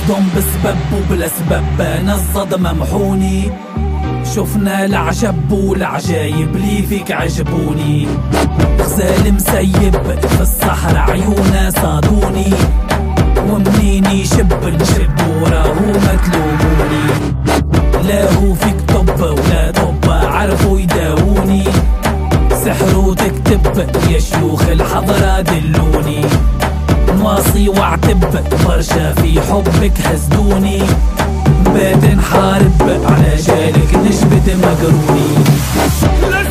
نصدم بسبب وبالاسباب انا الصدمة محوني. شفنا العجب والعجايب لي فيك عجبوني. غزال مسيب في الصحراء عيونه صادوني، ومنين يشب نشب وراهو ما تلوموني. لا هو فيك طب ولا طب عرفوا يداووني. سحر وتكتب يا شيوخ الحضرة دلوني. نواصي واعتب برشا في حبك هزدوني. بات نحارب على جالك نجبد مقروني.